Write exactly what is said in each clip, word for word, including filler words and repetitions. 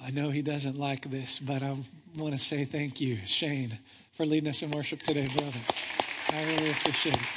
I know he doesn't like this, but I want to say thank you, Shane, for leading us in worship today, brother. I really appreciate it.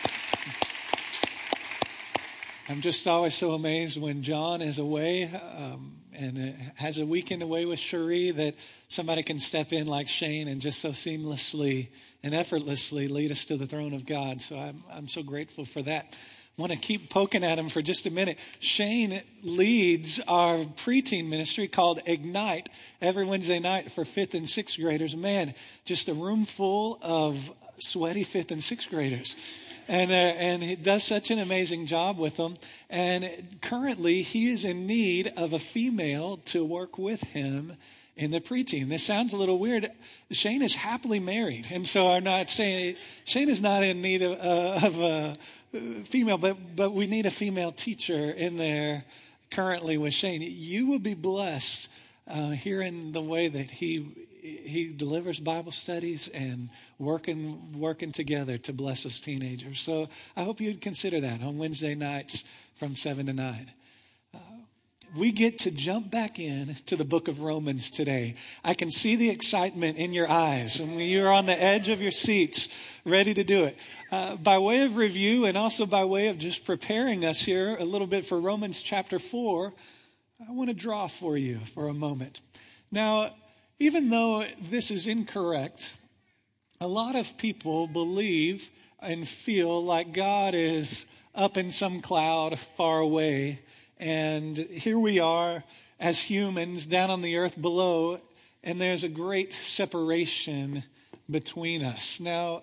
I'm just always so amazed when John is away um, and has a weekend away with Cherie that somebody can step in like Shane and just so seamlessly and effortlessly lead us to the throne of God. So I'm I'm so grateful for that. I want to keep poking at him for just a minute. Shane leads our preteen ministry called Ignite every Wednesday night for fifth and sixth graders. Man, just a room full of sweaty fifth and sixth graders. And uh, and he does such an amazing job with them. And currently, he is in need of a female to work with him in the preteen. This sounds a little weird. Shane is happily married. And so I'm not saying, Shane is not in need of, uh, of a female, but, but we need a female teacher in there currently with Shane. You will be blessed uh, hearing the way that he he delivers Bible studies and working working together to bless us teenagers. So I hope you'd consider that on Wednesday nights from seven to nine. Uh, we get to jump back in to the book of Romans today. I can see the excitement in your eyes, and you're on the edge of your seats, ready to do it. Uh, by way of review and also by way of just preparing us here a little bit for Romans chapter four, I want to draw for you for a moment. Now, even though this is incorrect, a lot of people believe and feel like God is up in some cloud far away, and here we are as humans down on the earth below, and there's a great separation between us. Now,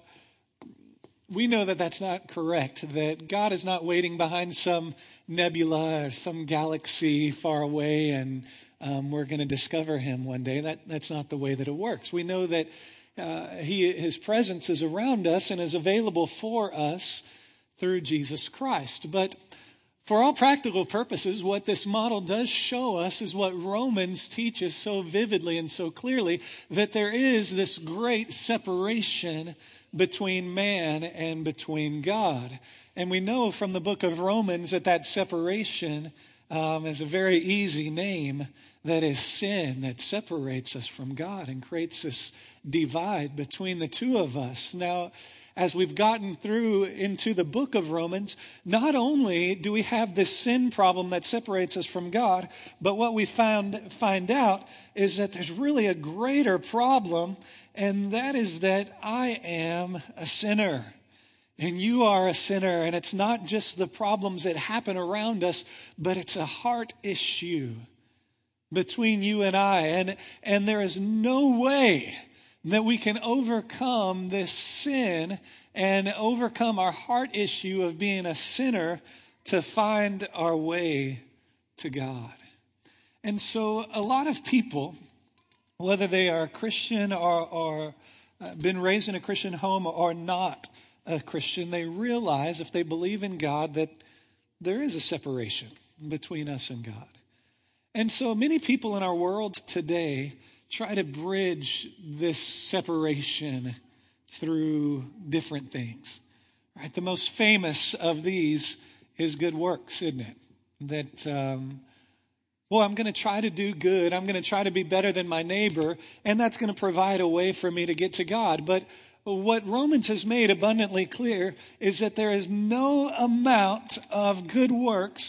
we know that that's not correct, that God is not waiting behind some nebula or some galaxy far away and um, we're going to discover him one day. That That's not the way that it works. We know that uh, he, his presence is around us and is available for us through Jesus Christ. But for all practical purposes, what this model does show us is what Romans teaches so vividly and so clearly, that there is this great separation between man and between God. And we know from the book of Romans that that separation um, is a very easy name. That is sin that separates us from God and creates this divide between the two of us. Now, as we've gotten through into the book of Romans, not only do we have this sin problem that separates us from God, but what we found find out is that there's really a greater problem, and that is that I am a sinner. And you are a sinner, and it's not just the problems that happen around us, but it's a heart issue between you and I. And, and there is no way that we can overcome this sin and overcome our heart issue of being a sinner to find our way to God. And so a lot of people, whether they are Christian or, or uh, been raised in a Christian home or not a Christian, they realize if they believe in God that there is a separation between us and God. And so many people in our world today try to bridge this separation through different things. Right? The most famous of these is good works, isn't it? That, um, well, I'm going to try to do good. I'm going to try to be better than my neighbor, and that's going to provide a way for me to get to God. But what Romans has made abundantly clear is that there is no amount of good works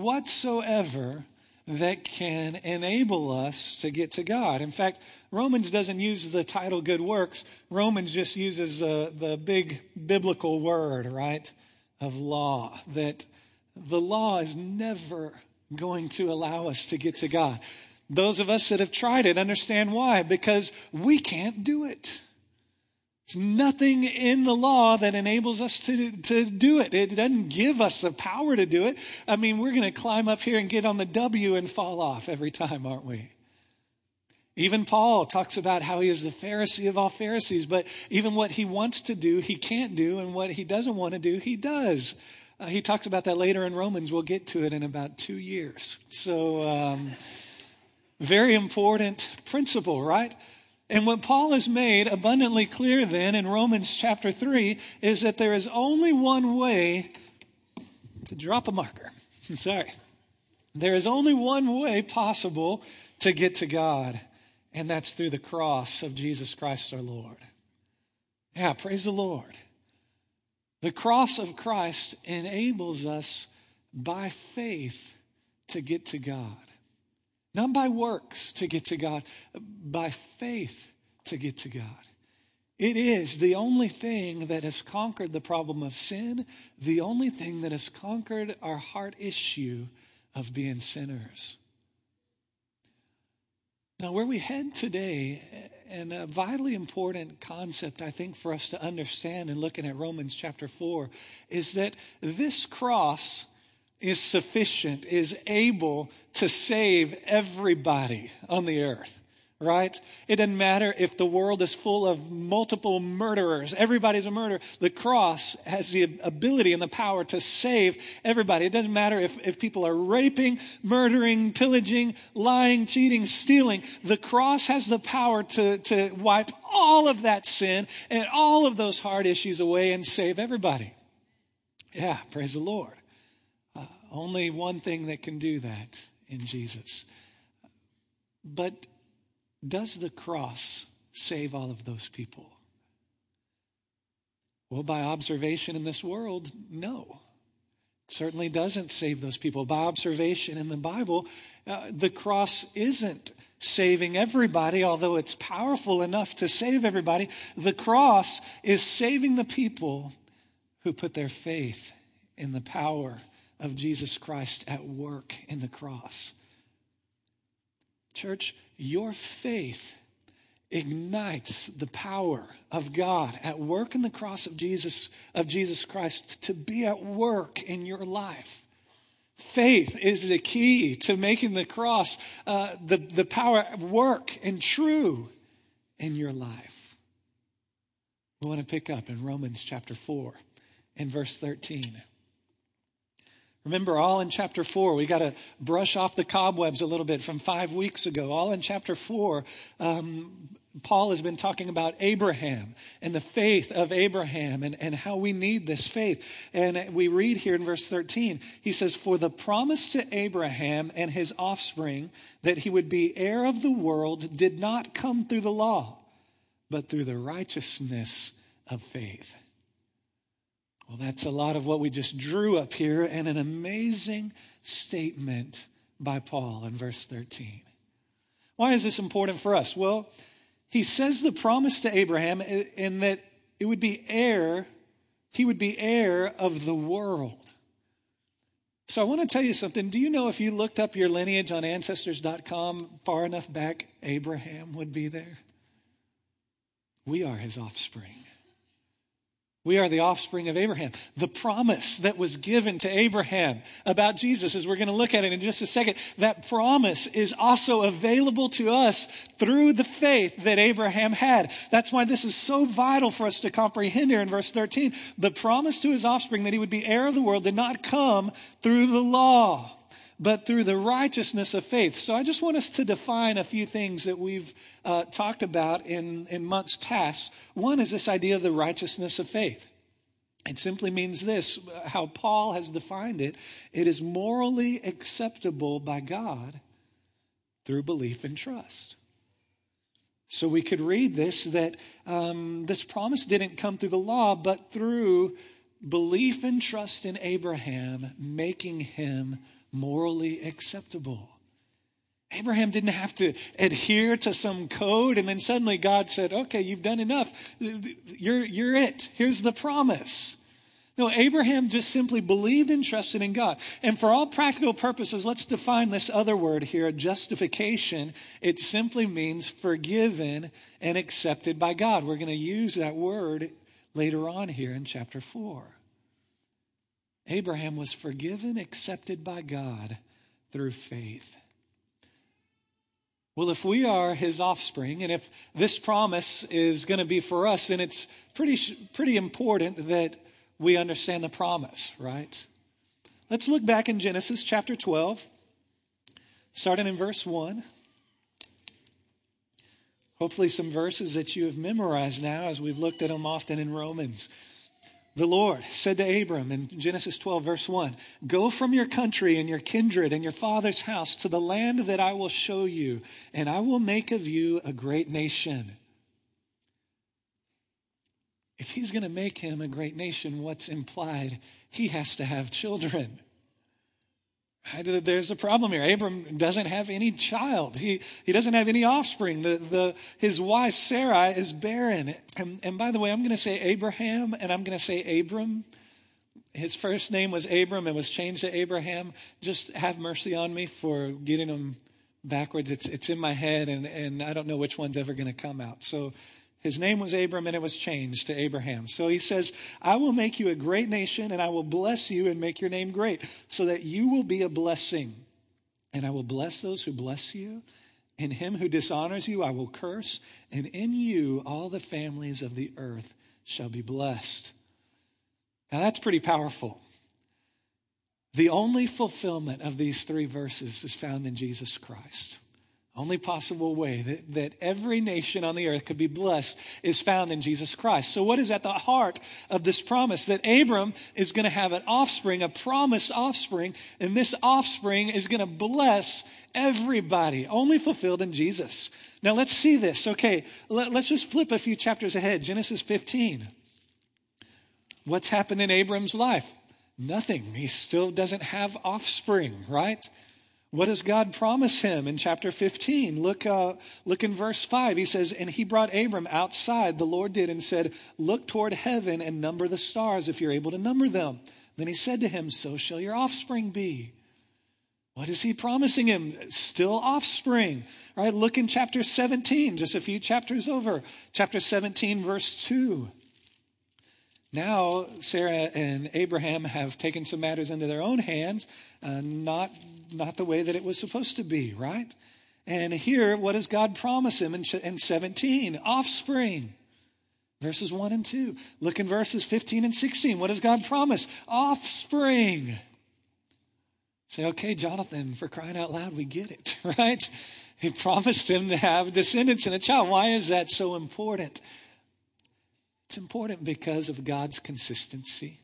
whatsoever that can enable us to get to God. In fact, Romans doesn't use the title good works. Romans just uses uh, the big biblical word, right, of law, that the law is never going to allow us to get to God. Those of us that have tried it understand why, because we can't do it. There's nothing in the law that enables us to, to do it. It doesn't give us the power to do it. I mean, we're going to climb up here and get on the W and fall off every time, aren't we? Even Paul talks about how he is the Pharisee of all Pharisees, but even what he wants to do, he can't do, and what he doesn't want to do, he does. Uh, he talks about that later in Romans. We'll get to it in about two years. So, um, very important principle, right? And what Paul has made abundantly clear then in Romans chapter three is that there is only one way to drop a marker. Sorry. There is only one way possible to get to God, and that's through the cross of Jesus Christ our Lord. Yeah, praise the Lord. The cross of Christ enables us by faith to get to God. Not by works to get to God, by faith to get to God. It is the only thing that has conquered the problem of sin, the only thing that has conquered our heart issue of being sinners. Now, where we head today, and a vitally important concept, I think, for us to understand in looking at Romans chapter four, is that this cross is sufficient, is able to save everybody on the earth, right? It doesn't matter if the world is full of multiple murderers. Everybody's a murderer. The cross has the ability and the power to save everybody. It doesn't matter if, if people are raping, murdering, pillaging, lying, cheating, stealing. The cross has the power to, to wipe all of that sin and all of those hard issues away and save everybody. Yeah, praise the Lord. Uh, only one thing that can do that in Jesus. But does the cross save all of those people? Well, by observation in this world, no. It certainly doesn't save those people. By observation in the Bible, uh, the cross isn't saving everybody, although it's powerful enough to save everybody. The cross is saving the people who put their faith in the power of Jesus Christ at work in the cross. Church, your faith ignites the power of God at work in the cross of Jesus, of Jesus Christ to be at work in your life. Faith is the key to making the cross, uh, the, the power at work and true in your life. We want to pick up in Romans chapter four and verse thirteen. Remember, all in chapter four, we got to brush off the cobwebs a little bit from five weeks ago. All in chapter four, um, Paul has been talking about Abraham and the faith of Abraham and, and how we need this faith. And we read here in verse thirteen, he says, "For the promise to Abraham and his offspring that he would be heir of the world did not come through the law, but through the righteousness of faith." Well, that's a lot of what we just drew up here, and an amazing statement by Paul in verse thirteen. Why is this important for us? Well, he says the promise to Abraham in that it would be heir, he would be heir of the world. So I want to tell you something. Do you know if you looked up your lineage on ancestors dot com far enough back, Abraham would be there? We are his offspring. We are the offspring of Abraham. The promise that was given to Abraham about Jesus, as we're going to look at it in just a second, that promise is also available to us through the faith that Abraham had. That's why this is so vital for us to comprehend here in verse thirteen. The promise to his offspring that he would be heir of the world did not come through the law, but through the righteousness of faith. So I just want us to define a few things that we've uh, talked about in, in months past. One is this idea of the righteousness of faith. It simply means this, how Paul has defined it. It is morally acceptable by God through belief and trust. So we could read this, that um, this promise didn't come through the law, but through belief and trust in Abraham, making him morally acceptable. Abraham didn't have to adhere to some code and then suddenly God said, okay, you've done enough. You're, you're it. Here's the promise. No, Abraham just simply believed and trusted in God. And for all practical purposes, let's define this other word here, justification. It simply means forgiven and accepted by God. We're going to use that word later on here in chapter four. Abraham was forgiven, accepted by God through faith. Well, if we are his offspring, and if this promise is going to be for us, then it's pretty, pretty important that we understand the promise, right? Let's look back in Genesis chapter twelve, starting in verse one. Hopefully some verses that you have memorized now as we've looked at them often in Romans. The Lord said to Abram in Genesis twelve, verse one, go from your country and your kindred and your father's house to the land that I will show you, and I will make of you a great nation. If he's going to make him a great nation, what's implied? He has to have children. There's a problem here. Abram doesn't have any child. He he doesn't have any offspring. The the his wife Sarah is barren. And, and by the way, I'm going to say Abraham and I'm going to say Abram. His first name was Abram and was changed to Abraham. Just have mercy on me for getting them backwards. It's it's in my head and, and I don't know which one's ever going to come out. So his name was Abram and it was changed to Abraham. So he says, I will make you a great nation and I will bless you and make your name great so that you will be a blessing. And I will bless those who bless you. And him who dishonors you, I will curse. And in you, all the families of the earth shall be blessed. Now that's pretty powerful. The only fulfillment of these three verses is found in Jesus Christ. Only possible way that, that every nation on the earth could be blessed is found in Jesus Christ. So what is at the heart of this promise? That Abram is going to have an offspring, a promised offspring, and this offspring is going to bless everybody, only fulfilled in Jesus. Now let's see this. Okay, let, let's just flip a few chapters ahead. Genesis fifteen. What's happened in Abram's life? Nothing. He still doesn't have offspring, right? What does God promise him in chapter fifteen? Look, uh, look in verse five. He says, and he brought Abram outside, the Lord did, and said, look toward heaven and number the stars if you're able to number them. Then he said to him, so shall your offspring be. What is he promising him? Still offspring. All right, look in chapter seventeen, just a few chapters over. Chapter seventeen, verse two. Now, Sarah and Abraham have taken some matters into their own hands, uh, not, not the way that it was supposed to be, right? And here, what does God promise him in, in seventeen? Offspring. Verses one and two. Look in verses fifteen and sixteen. What does God promise? Offspring. Say, okay, Jonathan, for crying out loud, we get it, right? He promised him to have descendants and a child. Why is that so important? It's important because of God's consistency.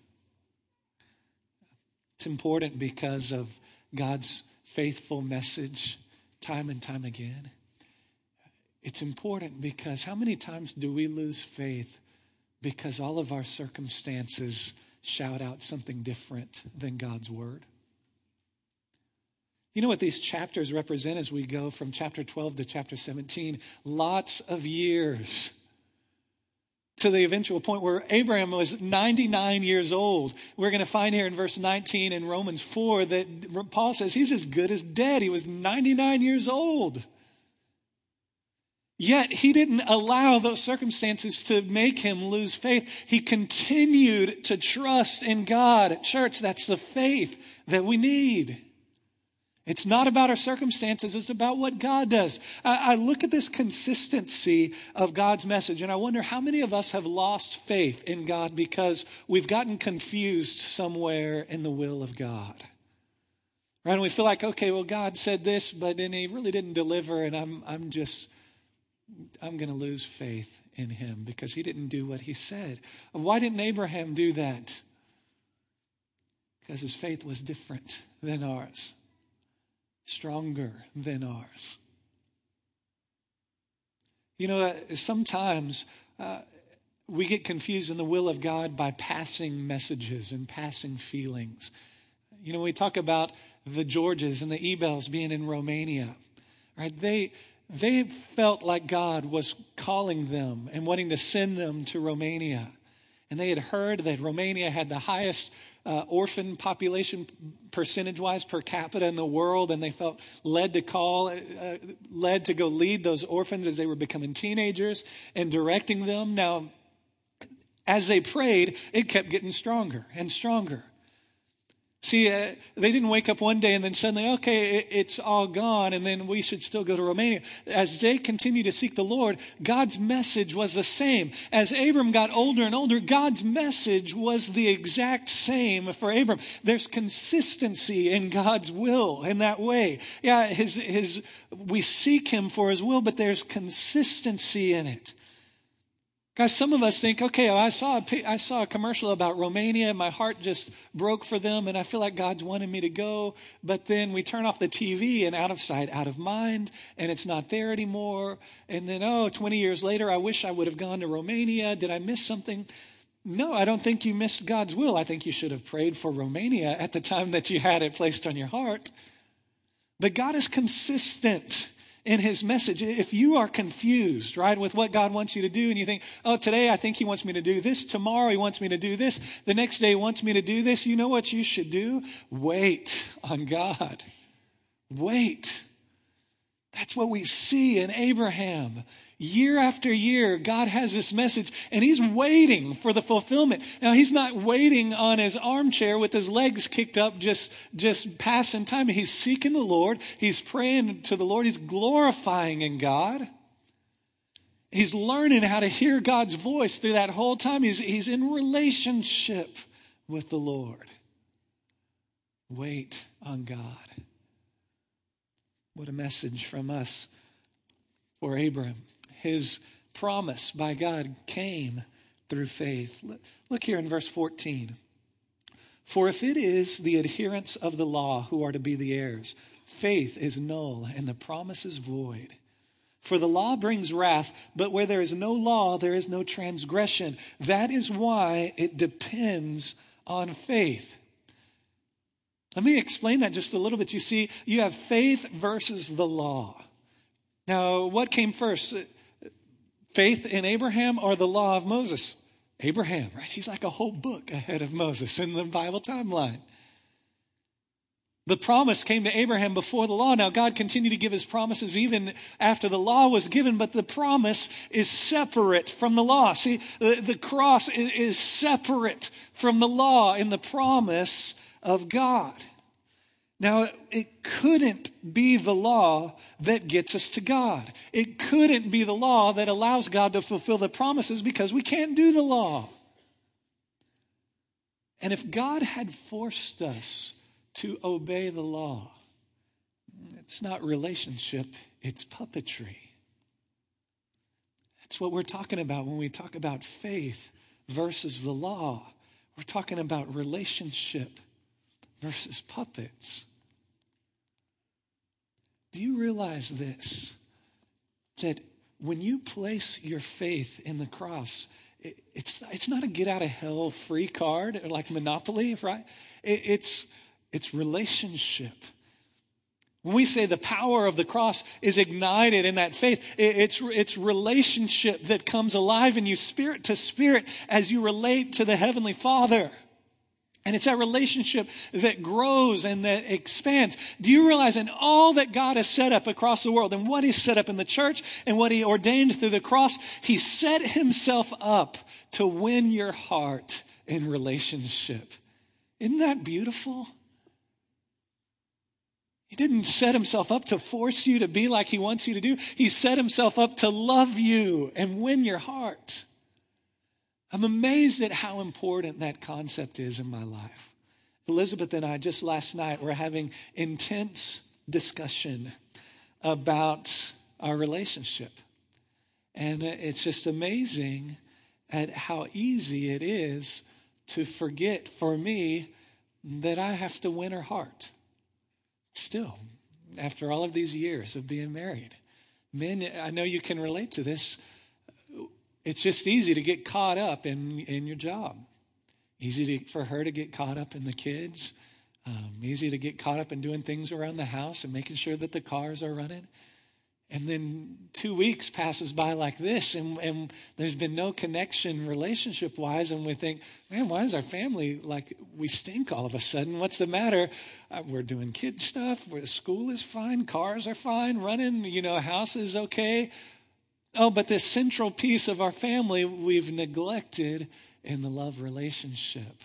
It's important because of God's faithful message time and time again. It's important because how many times do we lose faith because all of our circumstances shout out something different than God's word? You know what these chapters represent as we go from chapter twelve to chapter seventeen? Lots of years to the eventual point where Abraham was ninety-nine years old. We're going to find here in verse nineteen in Romans four that Paul says he's as good as dead. He was ninety-nine years old. Yet he didn't allow those circumstances to make him lose faith. He continued to trust in God. Church, that's the faith that we need. It's not about our circumstances. It's about what God does. I, I look at this consistency of God's message, and I wonder how many of us have lost faith in God because we've gotten confused somewhere in the will of God. Right? And we feel like, okay, well, God said this, but then he really didn't deliver, and I'm I'm just, I'm going to lose faith in him because he didn't do what he said. Why didn't Abraham do that? Because his faith was different than ours. Stronger than ours. You know, uh, sometimes uh, we get confused in the will of God by passing messages and passing feelings. You know, we talk about the Georges and the Ebels being in Romania, right? They they felt like God was calling them and wanting to send them to Romania. And they had heard that Romania had the highest uh, orphan population percentage-wise per capita in the world, and they felt led to call, uh, led to go lead those orphans as they were becoming teenagers and directing them. Now, as they prayed, it kept getting stronger and stronger. See, uh, they didn't wake up one day and then suddenly, okay, it, it's all gone, and then we should still go to Romania. As they continued to seek the Lord, God's message was the same. As Abram got older and older, God's message was the exact same for Abram. There's consistency in God's will in that way. Yeah, his his we seek him for his will, but there's consistency in it. Guys, some of us think, okay, well, I saw a, pi- I saw a commercial about Romania, and my heart just broke for them, and I feel like God's wanted me to go. But then we turn off the T V, and out of sight, out of mind, and it's not there anymore. And then, oh, twenty years later, I wish I would have gone to Romania. Did I miss something? No, I don't think you missed God's will. I think you should have prayed for Romania at the time that you had it placed on your heart. But God is consistent in his message. If you are confused, right, with what God wants you to do, and you think, oh, today I think he wants me to do this, tomorrow he wants me to do this, the next day he wants me to do this, you know what you should do? Wait on God. Wait. That's what we see in Abraham. Year after year, God has this message, and he's waiting for the fulfillment. Now, he's not waiting on his armchair with his legs kicked up, just, just passing time. He's seeking the Lord. He's praying to the Lord. He's glorifying in God. He's learning how to hear God's voice through that whole time. He's, he's in relationship with the Lord. Wait on God. What a message from us for Abraham. His promise by God came through faith. Look here in verse fourteen. For if it is the adherents of the law who are to be the heirs, faith is null and the promise is void. For the law brings wrath, but where there is no law, there is no transgression. That is why it depends on faith. Let me explain that just a little bit. You see, you have faith versus the law. Now, what came first? Faith in Abraham or the law of Moses? Abraham, right? He's like a whole book ahead of Moses in the Bible timeline. The promise came to Abraham before the law. Now, God continued to give his promises even after the law was given, but the promise is separate from the law. See, the, the cross is, is separate from the law in the promise of God. Now, it couldn't be the law that gets us to God. It couldn't be the law that allows God to fulfill the promises because we can't do the law. And if God had forced us to obey the law, it's not relationship, it's puppetry. That's what we're talking about when we talk about faith versus the law. We're talking about relationship versus puppets. Do you realize this? That when you place your faith in the cross, it, it's, it's not a get out of hell free card like Monopoly, right? It, it's, it's relationship. When we say the power of the cross is ignited in that faith, it, it's, it's relationship that comes alive in you spirit to spirit as you relate to the Heavenly Father. And it's that relationship that grows and that expands. Do you realize in all that God has set up across the world and what he's set up in the church and what he ordained through the cross, he set himself up to win your heart in relationship. Isn't that beautiful? He didn't set himself up to force you to be like he wants you to do. He set himself up to love you and win your heart. I'm amazed at how important that concept is in my life. Elizabeth and I just last night were having intense discussion about our relationship. And it's just amazing at how easy it is to forget for me that I have to win her heart. Still, after all of these years of being married. Men, I know you can relate to this. It's just easy to get caught up in, in your job. Easy to, for her to get caught up in the kids. Um, easy to get caught up in doing things around the house and making sure that the cars are running. And then two weeks passes by like this, and, and there's been no connection relationship-wise, and we think, man, why is our family like we stink all of a sudden? What's the matter? Uh, we're doing kid stuff. Where school is fine. Cars are fine. Running, you know, house is okay. Oh, but this central piece of our family we've neglected in the love relationship.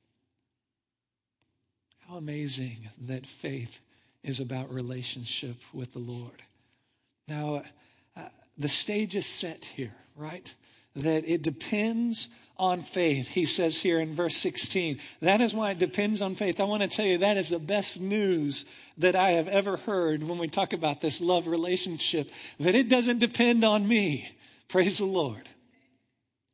How amazing that faith is about relationship with the Lord. Now, uh, the stage is set here, right? That it depends on faith. He says here in verse sixteen, that is why it depends on faith. I want to tell you that is the best news that I have ever heard when we talk about this love relationship, that it doesn't depend on me. Praise the Lord.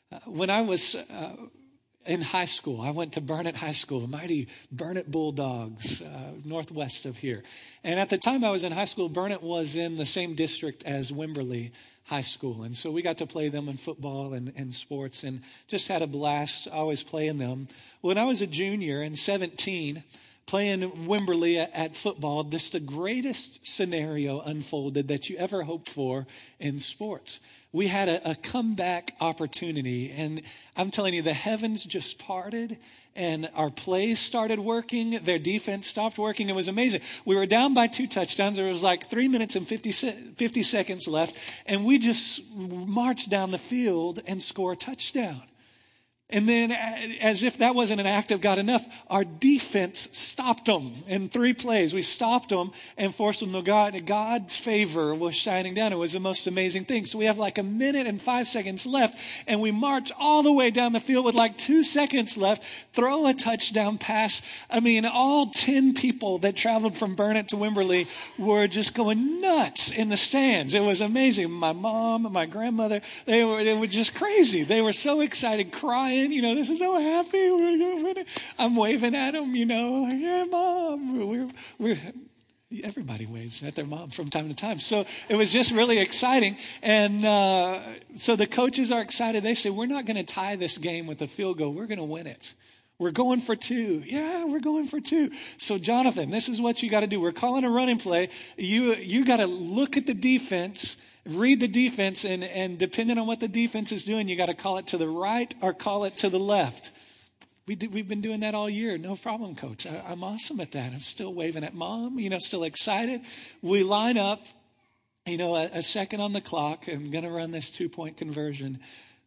Uh, when I was uh, in high school, I went to Burnett High School, mighty Burnett Bulldogs, uh, northwest of here. And at the time I was in high school, Burnett was in the same district as Wimberley High School. And so we got to play them in football and, and sports and just had a blast always playing them. When I was a junior in seventeen, playing Wimberley at, at football, this the greatest scenario unfolded that you ever hoped for in sports. We had a, a comeback opportunity, and I'm telling you, the heavens just parted, and our plays started working. Their defense stopped working. It was amazing. We were down by two touchdowns. There was like three minutes and fifty, fifty seconds left, and we just marched down the field and scored a touchdown. And then, as if that wasn't an act of God enough, our defense stopped them in three plays. We stopped them and forced them to God. God's favor was shining down. It was the most amazing thing. So we have like a minute and five seconds left, and we march all the way down the field with like two seconds left, throw a touchdown pass. I mean, all ten people that traveled from Burnett to Wimberley were just going nuts in the stands. It was amazing. My mom, my grandmother, they were, they were just crazy. They were so excited, crying. You know, this is so happy. We're going to win it. I'm waving at them, you know, like, yeah, Mom. We're, we're, everybody waves at their mom from time to time. So it was just really exciting. And uh, so the coaches are excited. They say, we're not going to tie this game with a field goal. We're going to win it. We're going for two. Yeah, we're going for two. So Jonathan, this is what you got to do. We're calling a running play. You, you got to look at the defense, read the defense, and, and depending on what the defense is doing, you got to call it to the right or call it to the left. We do, we've been doing that all year. No problem, Coach. I, I'm awesome at that. I'm still waving at Mom, you know, still excited. We line up, you know, a, a second on the clock. I'm going to run this two-point conversion.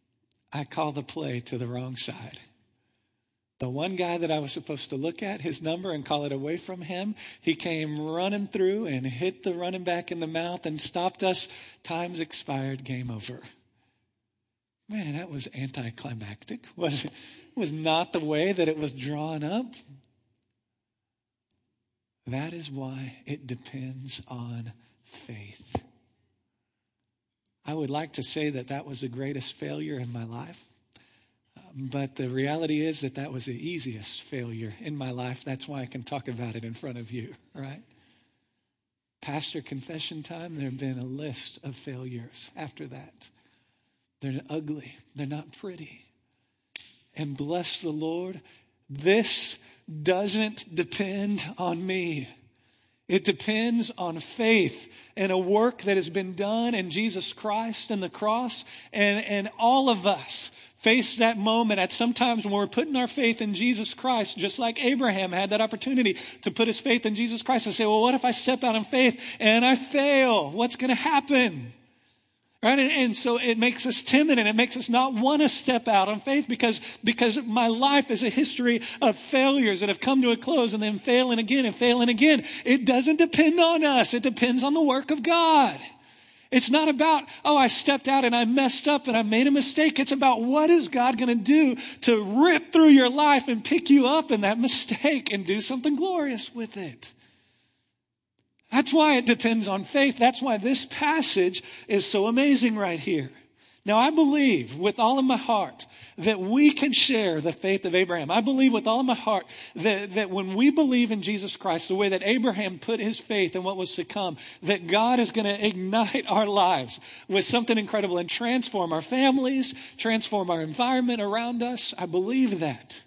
I call the play to the wrong side. The one guy that I was supposed to look at, his number, and call it away from him, he came running through and hit the running back in the mouth and stopped us. Time's expired, game over. Man, that was anticlimactic. Was it was not the way that it was drawn up. That is why it depends on faith. I would like to say that that was the greatest failure in my life. But the reality is that that was the easiest failure in my life. That's why I can talk about it in front of you, right? Pastor confession time, there have been a list of failures after that. They're ugly. They're not pretty. And bless the Lord, this doesn't depend on me. It depends on faith and a work that has been done in Jesus Christ and the cross. And, and all of us face that moment at sometimes when we're putting our faith in Jesus Christ, just like Abraham had that opportunity to put his faith in Jesus Christ and say, well, what if I step out in faith and I fail? What's going to happen? Right? And, and so it makes us timid, and it makes us not want to step out on faith because, because my life is a history of failures that have come to a close and then failing again and failing again. It doesn't depend on us. It depends on the work of God. It's not about, oh, I stepped out and I messed up and I made a mistake. It's about what is God going to do to rip through your life and pick you up in that mistake and do something glorious with it. That's why it depends on faith. That's why this passage is so amazing right here. Now, I believe with all of my heart that we can share the faith of Abraham. I believe with all of my heart that, that when we believe in Jesus Christ, the way that Abraham put his faith in what was to come, that God is going to ignite our lives with something incredible and transform our families, transform our environment around us. I believe that.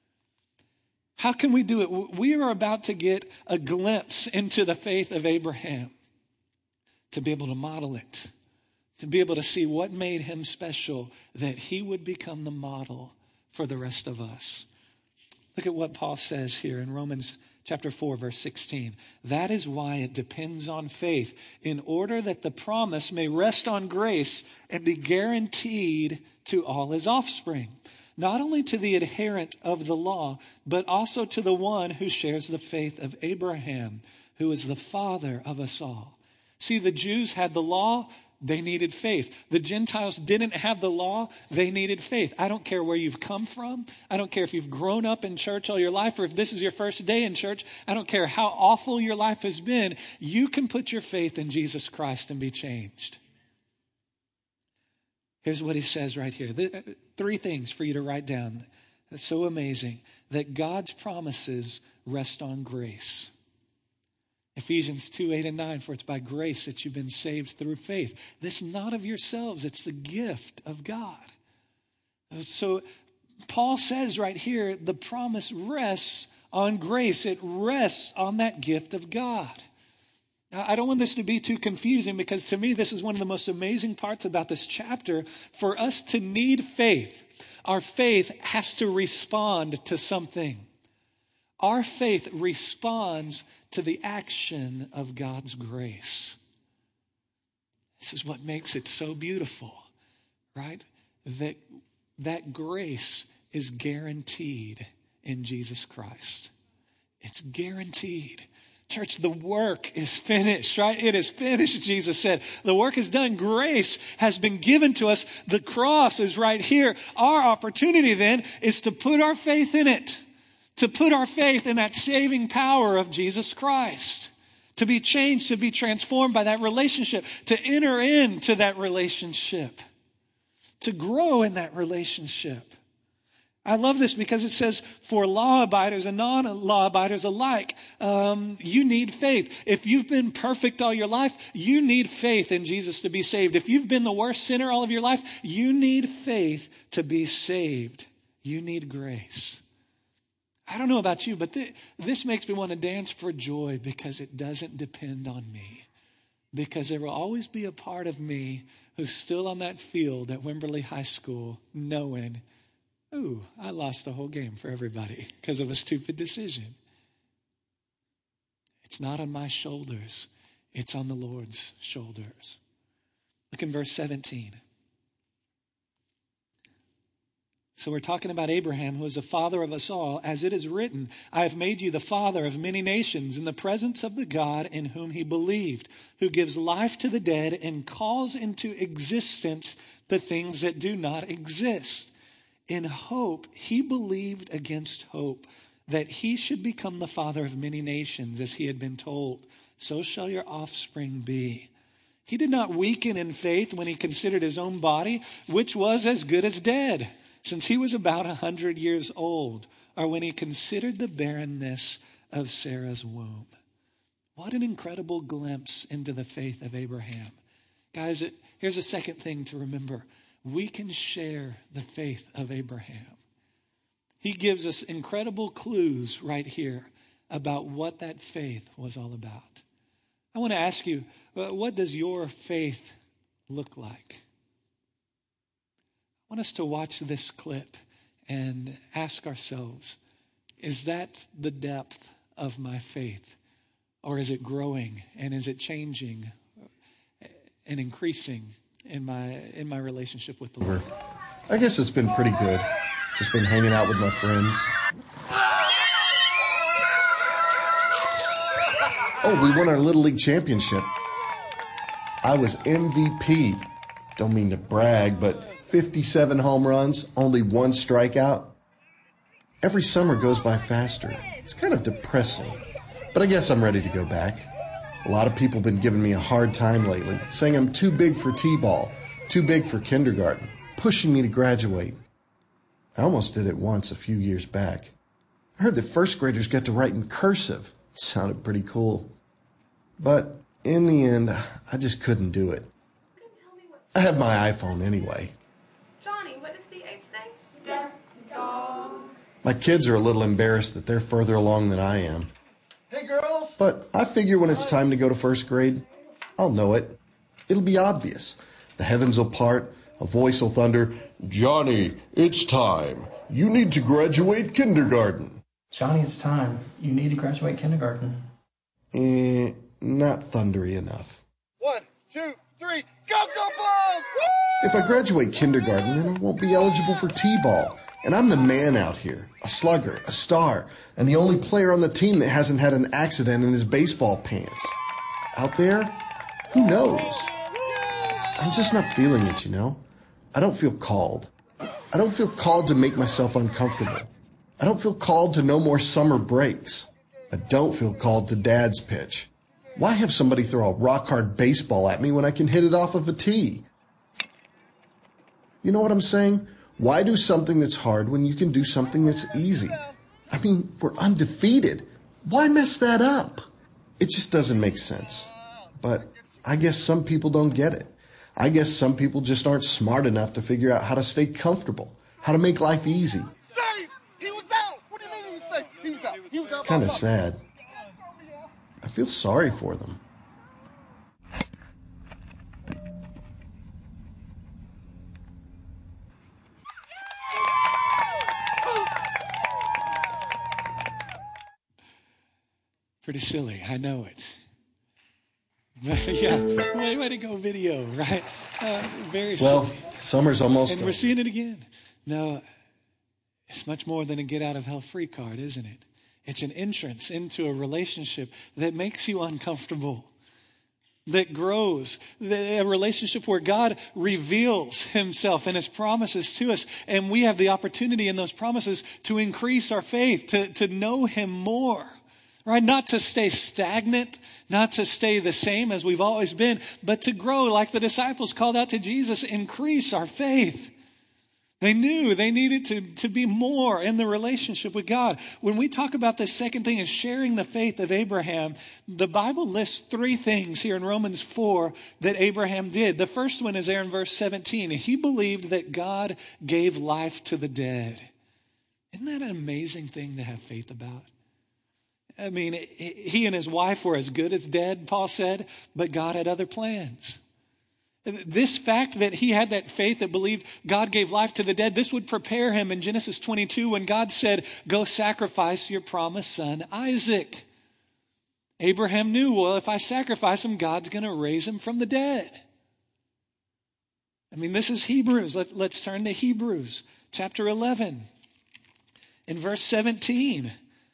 How can we do it? We are about to get a glimpse into the faith of Abraham to be able to model it. To be able to see what made him special, that he would become the model for the rest of us. Look at what Paul says here in Romans chapter four, verse sixteen. That is why it depends on faith, in order that the promise may rest on grace and be guaranteed to all his offspring. Not only to the adherent of the law, but also to the one who shares the faith of Abraham, who is the father of us all. See, the Jews had the law. They needed faith. The Gentiles didn't have the law. They needed faith. I don't care where you've come from. I don't care if you've grown up in church all your life or if this is your first day in church. I don't care how awful your life has been. You can put your faith in Jesus Christ and be changed. Here's what he says right here. The, three things for you to write down. That's so amazing. That God's promises rest on grace. Ephesians two, eight and nine, for it's by grace that you've been saved through faith. This not of yourselves, it's the gift of God. So Paul says right here, the promise rests on grace. It rests on that gift of God. Now, I don't want this to be too confusing because to me, this is one of the most amazing parts about this chapter. For us to need faith, our faith has to respond to something. Our faith responds to the action of God's grace. This is what makes it so beautiful, right? That, that grace is guaranteed in Jesus Christ. It's guaranteed. Church, the work is finished, right? It is finished, Jesus said. The work is done. Grace has been given to us. The cross is right here. Our opportunity then is to put our faith in it, to put our faith in that saving power of Jesus Christ, to be changed, to be transformed by that relationship, to enter into that relationship, to grow in that relationship. I love this because it says for law abiders and non-law abiders alike, um, you need faith. If you've been perfect all your life, you need faith in Jesus to be saved. If you've been the worst sinner all of your life, you need faith to be saved. You need grace. I don't know about you, but th- this makes me want to dance for joy because it doesn't depend on me. Because there will always be a part of me who's still on that field at Wimberley High School knowing, ooh, I lost the whole game for everybody because of a stupid decision. It's not on my shoulders. It's on the Lord's shoulders. Look in verse seventeen. So we're talking about Abraham, who is the father of us all. As it is written, I have made you the father of many nations in the presence of the God in whom he believed, who gives life to the dead and calls into existence the things that do not exist. In hope, he believed against hope that he should become the father of many nations, as he had been told. So shall your offspring be. He did not weaken in faith when he considered his own body, which was as good as dead, since he was about a hundred years old, or when he considered the barrenness of Sarah's womb. What an incredible glimpse into the faith of Abraham. Guys, it, here's a second thing to remember. We can share the faith of Abraham. He gives us incredible clues right here about what that faith was all about. I want to ask you, what does your faith look like? I want us to watch this clip and ask ourselves, is that the depth of my faith? Or is it growing and is it changing and increasing in my in my relationship with the Lord? I guess it's been pretty good. Just been hanging out with my friends. Oh, we won our Little League championship. I was M V P. Don't mean to brag, but fifty-seven home runs, only one strikeout. Every summer goes by faster. It's kind of depressing, but I guess I'm ready to go back. A lot of people have been giving me a hard time lately, saying I'm too big for T-ball, too big for kindergarten, pushing me to graduate. I almost did it once a few years back. I heard that first graders get to write in cursive. It sounded pretty cool. But in the end, I just couldn't do it. I have my iPhone anyway. Johnny, what does C H say? Da, dog. My kids are a little embarrassed that they're further along than I am. Hey, girls. But I figure when it's time to go to first grade, I'll know it. It'll be obvious. The heavens will part, a voice will thunder, Johnny, it's time. You need to graduate kindergarten. Johnny, it's time. You need to graduate kindergarten. Eh, not thundery enough. One, two, three, go, go, balls! Woo! If I graduate kindergarten, then I won't be eligible for T-ball. And I'm the man out here, a slugger, a star, and the only player on the team that hasn't had an accident in his baseball pants. Out there, who knows? I'm just not feeling it, you know? I don't feel called. I don't feel called to make myself uncomfortable. I don't feel called to no more summer breaks. I don't feel called to dad's pitch. Why have somebody throw a rock-hard baseball at me when I can hit it off of a tee? You know what I'm saying? Why do something that's hard when you can do something that's easy? I mean, we're undefeated. Why mess that up? It just doesn't make sense. But I guess some people don't get it. I guess some people just aren't smart enough to figure out how to stay comfortable, how to make life easy. Safe! He was out! What do you mean he was safe? He was out. He was It's out. kind of sad. I feel sorry for them. Pretty silly, I know it. But yeah, way, way to go video, right? Uh, very Well, silly. summer's almost And over. we're seeing it again. No, it's much more than a get out of hell free card, isn't it? It's an entrance into a relationship that makes you uncomfortable, that grows, a relationship where God reveals himself and his promises to us. And we have the opportunity in those promises to increase our faith, to, to know him more. Right? Not to stay stagnant, not to stay the same as we've always been, but to grow like the disciples called out to Jesus, increase our faith. They knew they needed to, to be more in the relationship with God. When we talk about this second thing is sharing the faith of Abraham, the Bible lists three things here in Romans four that Abraham did. The first one is there in verse seventeen. He believed that God gave life to the dead. Isn't that an amazing thing to have faith about? I mean, he and his wife were as good as dead, Paul said, but God had other plans. This fact that he had that faith that believed God gave life to the dead, this would prepare him in Genesis twenty-two when God said, go sacrifice your promised son, Isaac. Abraham knew, well, if I sacrifice him, God's going to raise him from the dead. I mean, this is Hebrews. Let, let's turn to Hebrews chapter eleven. In verse seventeen.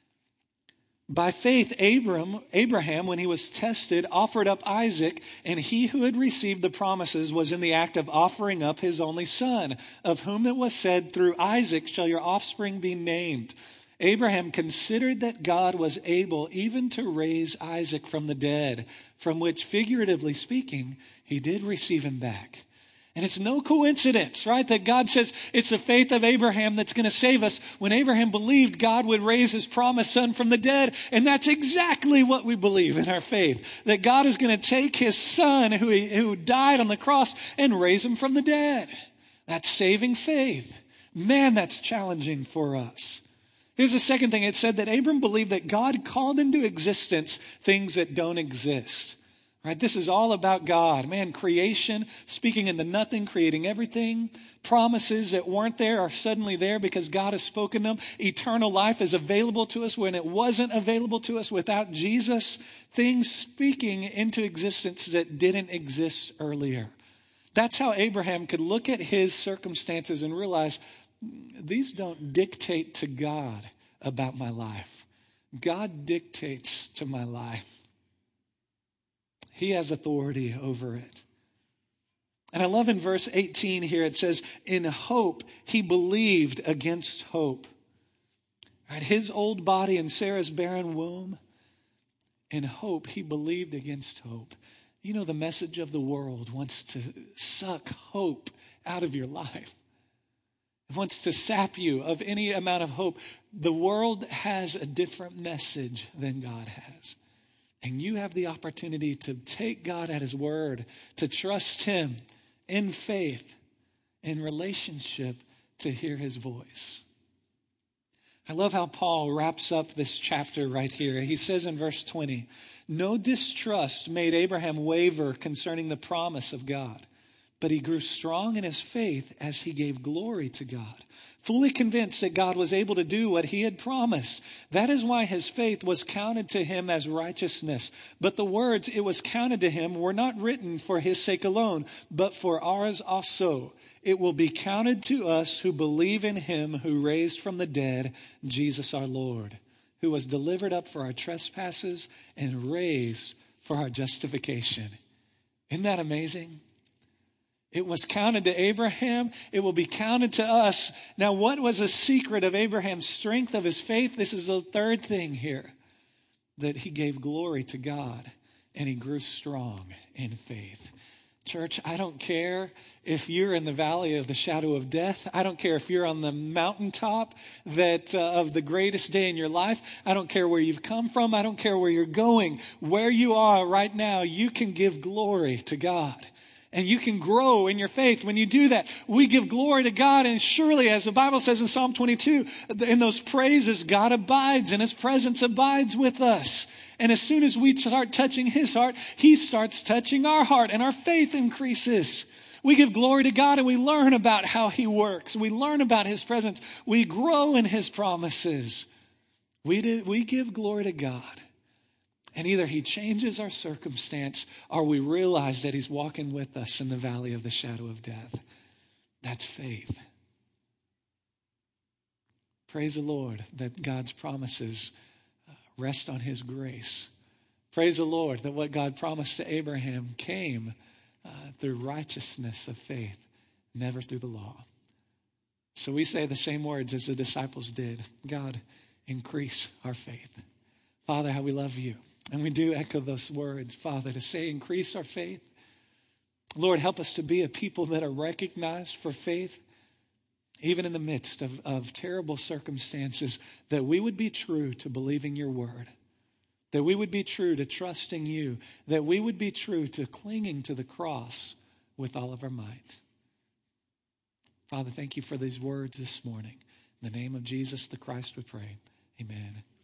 By faith, Abram, Abraham, when he was tested, offered up Isaac, and he who had received the promises was in the act of offering up his only son, of whom it was said, through Isaac shall your offspring be named. Abraham considered that God was able even to raise Isaac from the dead, from which, figuratively speaking, he did receive him back. And it's no coincidence, right, that God says it's the faith of Abraham that's going to save us when Abraham believed God would raise his promised son from the dead. And that's exactly what we believe in our faith, that God is going to take his son who, who died on the cross and raise him from the dead. That's saving faith. Man, that's challenging for us. Here's the second thing. It said that Abram believed that God called into existence things that don't exist. Right? This is all about God. Man, creation, speaking into nothing, creating everything. Promises that weren't there are suddenly there because God has spoken them. Eternal life is available to us when it wasn't available to us without Jesus. Things speaking into existence that didn't exist earlier. That's how Abraham could look at his circumstances and realize these don't dictate to God about my life. God dictates to my life. He has authority over it. And I love in verse eighteen here, it says, in hope, he believed against hope. Right? His old body and Sarah's barren womb, in hope, he believed against hope. You know, the message of the world wants to suck hope out of your life. It wants to sap you of any amount of hope. The world has a different message than God has. And you have the opportunity to take God at his word, to trust him in faith, in relationship, to hear his voice. I love how Paul wraps up this chapter right here. He says in verse twenty, no distrust made Abraham waver concerning the promise of God, but he grew strong in his faith as he gave glory to God, fully convinced that God was able to do what he had promised. That is why his faith was counted to him as righteousness. But the words it was counted to him were not written for his sake alone, but for ours also. It will be counted to us who believe in him who raised from the dead Jesus our Lord, who was delivered up for our trespasses and raised for our justification. Isn't that amazing? It was counted to Abraham. It will be counted to us. Now, what was the secret of Abraham's strength of his faith? This is the third thing here, that he gave glory to God and he grew strong in faith. Church, I don't care if you're in the valley of the shadow of death. I don't care if you're on the mountaintop that uh, of the greatest day in your life. I don't care where you've come from. I don't care where you're going. Where you are right now, you can give glory to God. And you can grow in your faith. When you do that, we give glory to God. And surely, as the Bible says in Psalm twenty-two, in those praises, God abides and his presence abides with us. And as soon as we start touching his heart, he starts touching our heart and our faith increases. We give glory to God and we learn about how he works. We learn about his presence. We grow in his promises. We, do, we give glory to God. And either he changes our circumstance or we realize that he's walking with us in the valley of the shadow of death. That's faith. Praise the Lord that God's promises rest on his grace. Praise the Lord that what God promised to Abraham came uh, through righteousness of faith, never through the law. So we say the same words as the disciples did. God, increase our faith. Father, how we love you. And we do echo those words, Father, to say increase our faith. Lord, help us to be a people that are recognized for faith, even in the midst of, of terrible circumstances, that we would be true to believing your word, that we would be true to trusting you, that we would be true to clinging to the cross with all of our might. Father, thank you for these words this morning. In the name of Jesus the Christ we pray. Amen.